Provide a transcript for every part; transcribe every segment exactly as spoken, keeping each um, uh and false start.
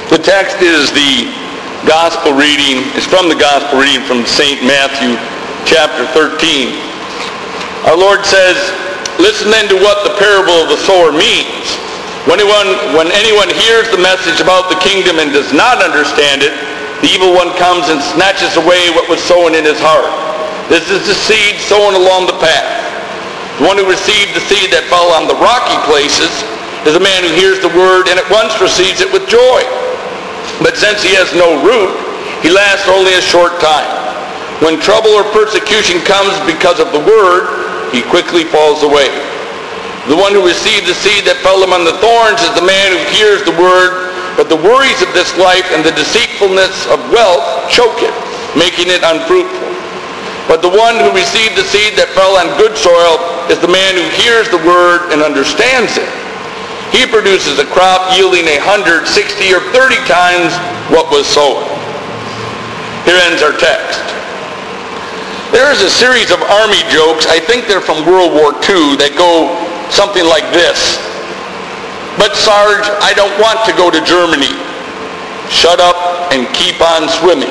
The text is the gospel reading, is from the gospel reading from Saint Matthew chapter thirteen. Our Lord says, "Listen then to what the parable of the sower means. When anyone, when anyone hears the message about the kingdom and does not understand it, the evil one comes and snatches away what was sown in his heart. This is the seed sown along the path. The one who received the seed that fell on the rocky places is a man who hears the word and at once receives it with joy. But since he has no root, he lasts only a short time. When trouble or persecution comes because of the word, he quickly falls away. The one who received the seed that fell among the thorns is the man who hears the word, but the worries of this life and the deceitfulness of wealth choke it, making it unfruitful. But the one who received the seed that fell on good soil is the man who hears the word and understands it. He produces a crop yielding a hundred, sixty, or thirty times what was sown." Here ends our text. There is a series of army jokes, I think they're from World War Two, that go something like this. "But Sarge, I don't want to go to Germany. Shut up and keep on swimming."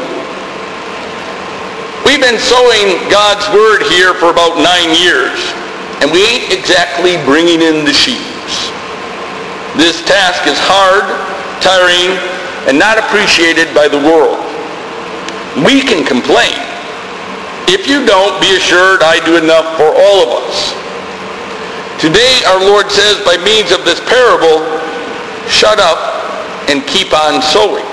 We've been sowing God's word here for about nine years, and we ain't exactly bringing in the sheaves. This task is hard, tiring, and not appreciated by the world. We can complain. If you don't, be assured I do enough for all of us. Today, our Lord says by means of this parable, shut up and keep on sowing.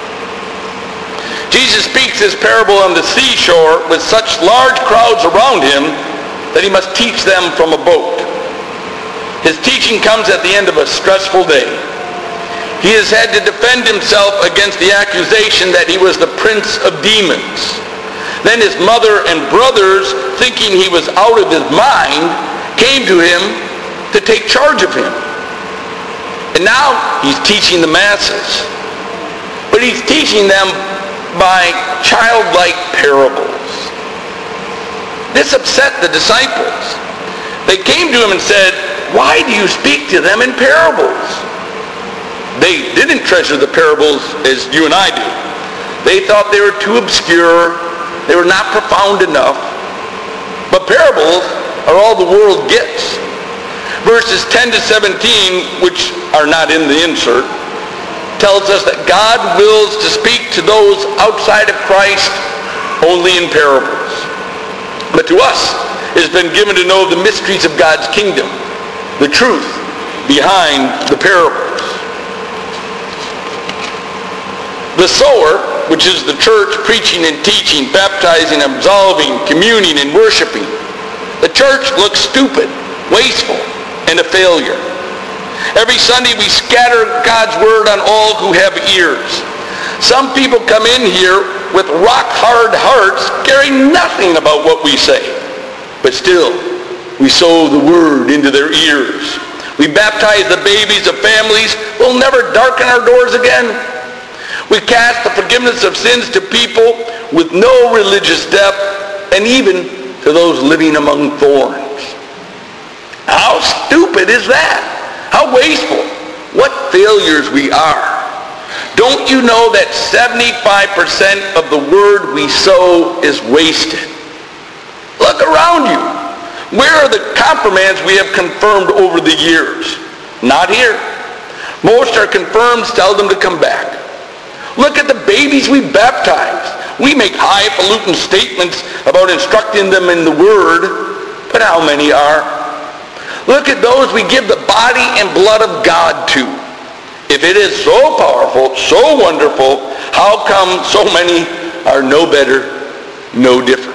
Jesus speaks this parable on the seashore with such large crowds around him that he must teach them from a boat. His teaching comes at the end of a stressful day. He has had to defend himself against the accusation that he was the prince of demons. Then his mother and brothers, thinking he was out of his mind, came to him to take charge of him. And now he's teaching the masses. But he's teaching them by childlike parables. This upset the disciples. They came to him and said, "Why do you speak to them in parables?" They didn't treasure the parables as you and I do. They thought they were too obscure. They were not profound enough. But parables are all the world gets. Verses ten to seventeen, which are not in the insert, tells us that God wills to speak to those outside of Christ only in parables. But to us, it has been given to know the mysteries of God's kingdom, the truth behind the parables. The sower, which is the church preaching and teaching, baptizing, absolving, communing, and worshiping. The church looks stupid, wasteful, and a failure. Every Sunday we scatter God's word on all who have ears. Some people come in here with rock-hard hearts, caring nothing about what we say. But still, we sow the word into their ears. We baptize the babies of families who will never darken our doors again. We cast the forgiveness of sins to people with no religious depth, and even to those living among thorns. How stupid is that? How wasteful. What failures we are. Don't you know that seventy-five percent of the word we sow is wasted? Look around you. Where are the confirmands we have confirmed over the years? Not here. Most are confirmed, tell them to come back. Look at the babies we baptize. We make highfalutin statements about instructing them in the word, but how many are? Look at those we give the body and blood of God to. If it is so powerful, so wonderful, how come so many are no better, no different?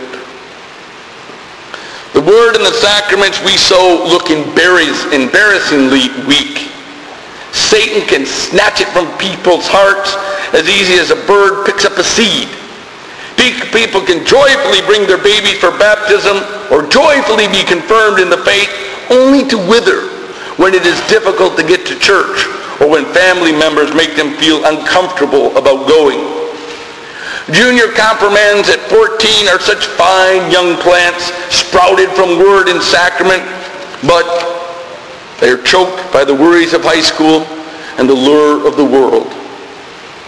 The word and the sacraments we sow look embarrassingly weak. Satan can snatch it from people's hearts as easy as a bird picks up a seed. People can joyfully bring their babies for baptism or joyfully be confirmed in the faith, only to wither when it is difficult to get to church or when family members make them feel uncomfortable about going. Junior confirmands at fourteen are such fine young plants sprouted from word and sacrament, but they are choked by the worries of high school and the lure of the world.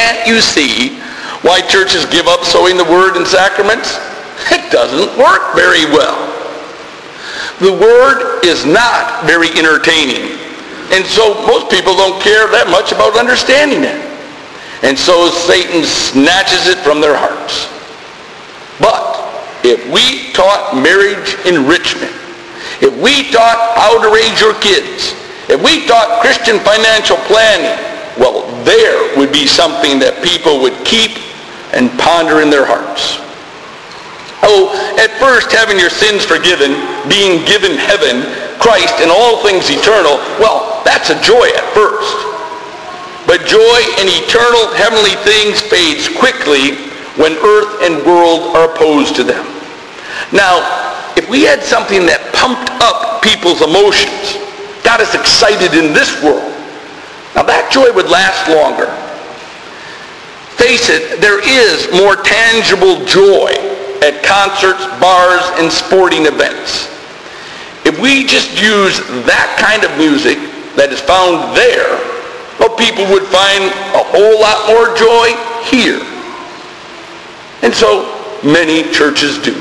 can't you see why churches give up sowing the word and sacraments? It doesn't work very well. The word is not very entertaining, and so most people don't care that much about understanding it. And so Satan snatches it from their hearts. But if we taught marriage enrichment, if we taught how to raise your kids, if we taught Christian financial planning, well, there would be something that people would keep and ponder in their hearts. Oh, at first, having your sins forgiven, being given heaven, Christ, and all things eternal, well, that's a joy at first. But joy in eternal heavenly things fades quickly when earth and world are opposed to them. Now, if we had something that pumped up people's emotions, got us excited in this world, now that joy would last longer. Face it, there is more tangible joy at concerts, bars, and sporting events. If we just use that kind of music that is found there, well, people would find a whole lot more joy here. And so many churches do.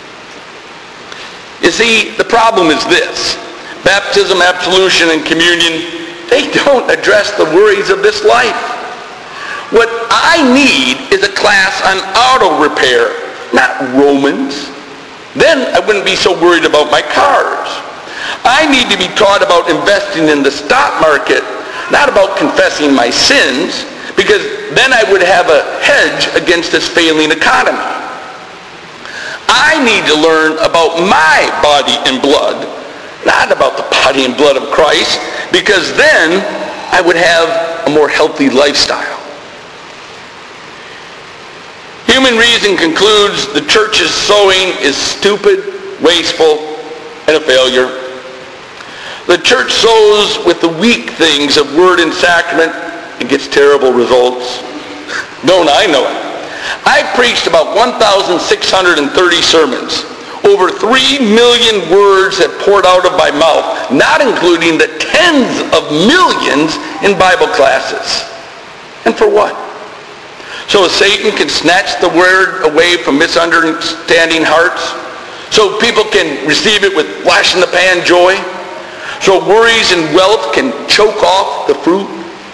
You see, the problem is this. Baptism, absolution, and communion, they don't address the worries of this life. What I need is a class on auto repair, not Romans. Then I wouldn't be so worried about my cars. I need to be taught about investing in the stock market, not about confessing my sins, because then I would have a hedge against this failing economy. I need to learn about my body and blood, not about the body and blood of Christ, because then I would have a more healthy lifestyle. Human reason concludes the church's sowing is stupid, wasteful, and a failure. The church sows with the weak things of word and sacrament and gets terrible results. Don't I know it? I've preached about one thousand six hundred thirty sermons. Over three million words have poured out of my mouth, not including the tens of millions in Bible classes. And for what? So Satan can snatch the word away from misunderstanding hearts? So people can receive it with flash-in-the-pan joy? So worries and wealth can choke off the fruit?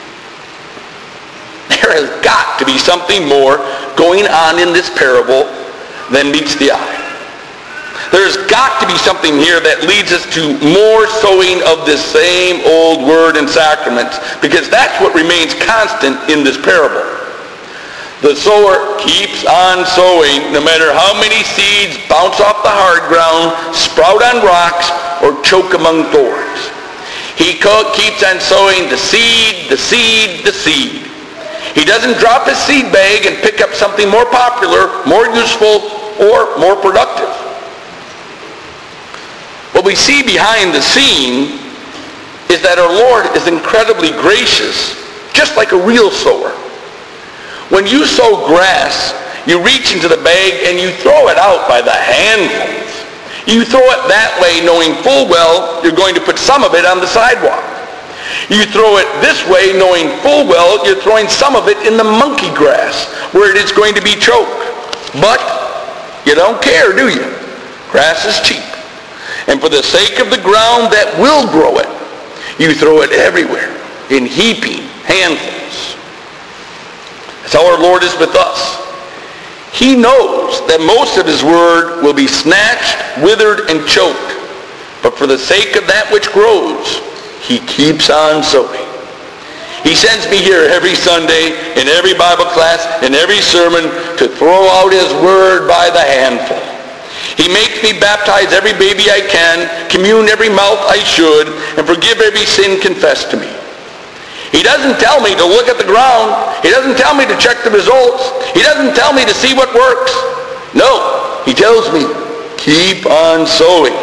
There has got to be something more going on in this parable than meets the eye. There's got to be something here that leads us to more sowing of this same old word and sacraments, because that's what remains constant in this parable. The sower keeps on sowing no matter how many seeds bounce off the hard ground, sprout on rocks, or choke among thorns. He co- keeps on sowing the seed, the seed, the seed. He doesn't drop his seed bag and pick up something more popular, more useful, or more productive. What we see behind the scene is that our Lord is incredibly gracious, just like a real sower. When you sow grass, you reach into the bag and you throw it out by the handfuls. You throw it that way knowing full well you're going to put some of it on the sidewalk. You throw it this way knowing full well you're throwing some of it in the monkey grass where it is going to be choked. But you don't care, do you? Grass is cheap. And for the sake of the ground that will grow it, you throw it everywhere in heaping handfuls. That's how our Lord is with us. He knows that most of his word will be snatched, withered, and choked. But for the sake of that which grows, he keeps on sowing. He sends me here every Sunday, in every Bible class, in every sermon, to throw out his word by the handful. He makes me baptize every baby I can, commune every mouth I should, and forgive every sin confessed to me. He doesn't tell me to look at the ground. He doesn't tell me to check the results. He doesn't tell me to see what works. No, he tells me, keep on sowing.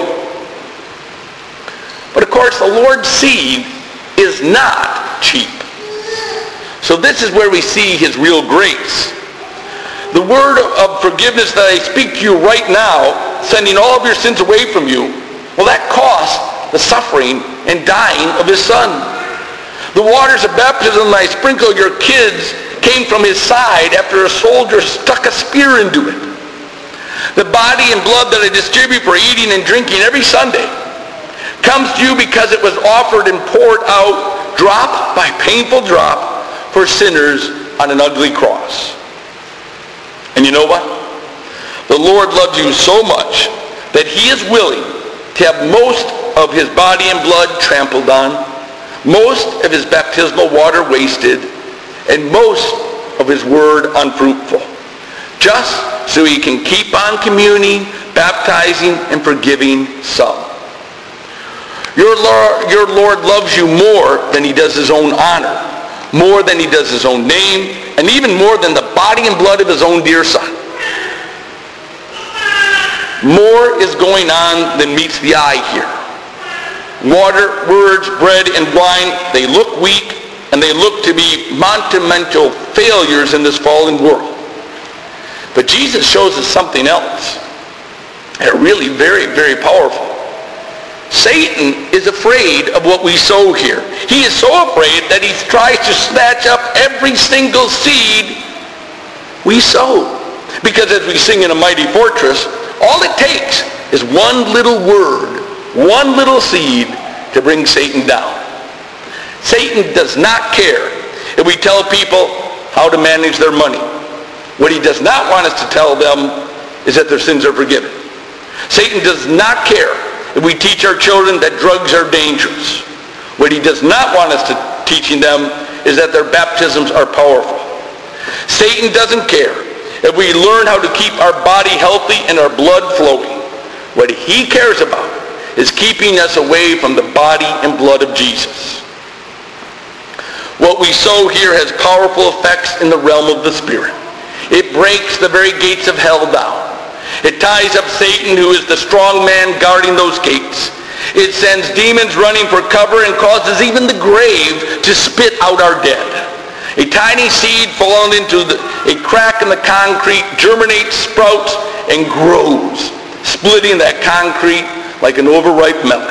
But of course, the Lord's seed is not cheap. So this is where we see his real grace. The word of forgiveness that I speak to you right now, sending all of your sins away from you, well, that cost the suffering and dying of his son. The waters of baptism that I sprinkle your kids came from his side after a soldier stuck a spear into it. The body and blood that I distribute for eating and drinking every Sunday comes to you because it was offered and poured out drop by painful drop for sinners on an ugly cross. And you know what? The Lord loves you so much that he is willing to have most of his body and blood trampled on, most of his baptismal water wasted, and most of his word unfruitful, just so he can keep on communing, baptizing, and forgiving some. Your Lord, your Lord loves you more than he does his own honor, more than he does his own name, and even more than the body and blood of his own dear son. More is going on than meets the eye here. Water, words, bread, and wine, they look weak, and they look to be monumental failures in this fallen world. But Jesus shows us something else, and really very, very powerful. Satan is afraid of what we sow here. He is so afraid that he tries to snatch up every single seed we sow. Because as we sing in A Mighty Fortress, all it takes is one little word, one little seed to bring Satan down. Satan does not care if we tell people how to manage their money. What he does not want us to tell them is that their sins are forgiven. Satan does not care if we teach our children that drugs are dangerous. What he does not want us to teaching them is that their baptisms are powerful. Satan doesn't care if we learn how to keep our body healthy and our blood flowing. What he cares about is keeping us away from the body and blood of Jesus. What we sow here has powerful effects in the realm of the Spirit. It breaks the very gates of hell down. It ties up Satan, who is the strong man guarding those gates. It sends demons running for cover and causes even the grave to spit out our dead. A tiny seed fallen into the, a crack in the concrete germinates, sprouts, and grows, splitting that concrete like an overripe melon.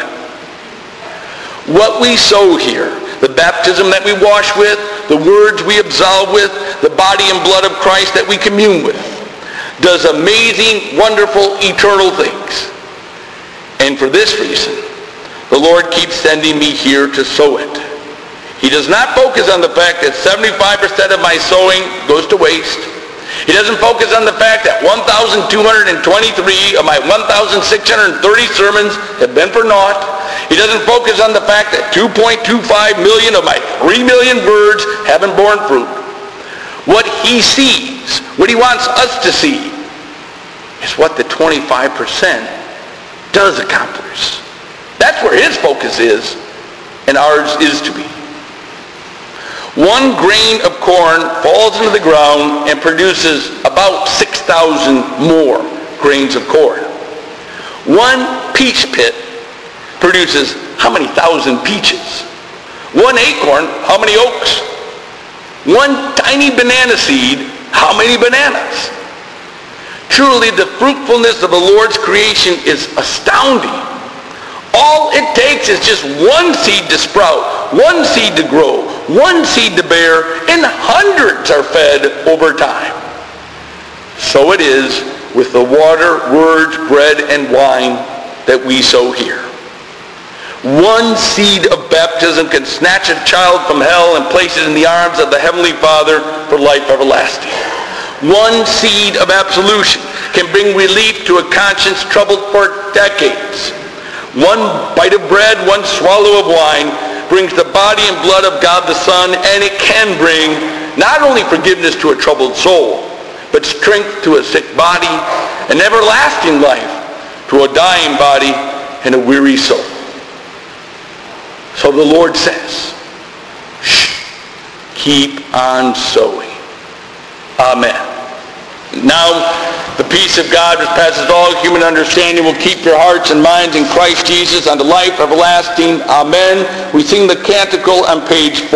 What we sow here, the baptism that we wash with, the words we absolve with, the body and blood of Christ that we commune with, does amazing, wonderful, eternal things. And for this reason, the Lord keeps sending me here to sow it. He does not focus on the fact that seventy-five percent of my sowing goes to waste. He doesn't focus on the fact that one thousand two hundred twenty-three of my one thousand six hundred thirty sermons have been for naught. He doesn't focus on the fact that two point two five million of my three million words haven't borne fruit. What he sees, what he wants us to see, is what the twenty-five percent does accomplish. That's where his focus is, and ours is to be. One grain of corn falls into the ground and produces about six thousand more grains of corn. One peach pit produces how many thousand peaches? One acorn, how many oaks? One tiny banana seed, how many bananas? Truly, the fruitfulness of the Lord's creation is astounding. All it takes is just one seed to sprout, one seed to grow, one seed to bear, and hundreds are fed over time. So it is with the water, words, bread, and wine that we sow here. One seed of baptism can snatch a child from hell and place it in the arms of the Heavenly Father for life everlasting. One seed of absolution can bring relief to a conscience troubled for decades. One bite of bread, one swallow of wine brings the body and blood of God the Son, and it can bring not only forgiveness to a troubled soul, but strength to a sick body, and everlasting life to a dying body and a weary soul. So the Lord says, shh, keep on sowing. Amen. Now, the peace of God which passes all human understanding will keep your hearts and minds in Christ Jesus unto life everlasting. Amen. We sing the canticle on page four.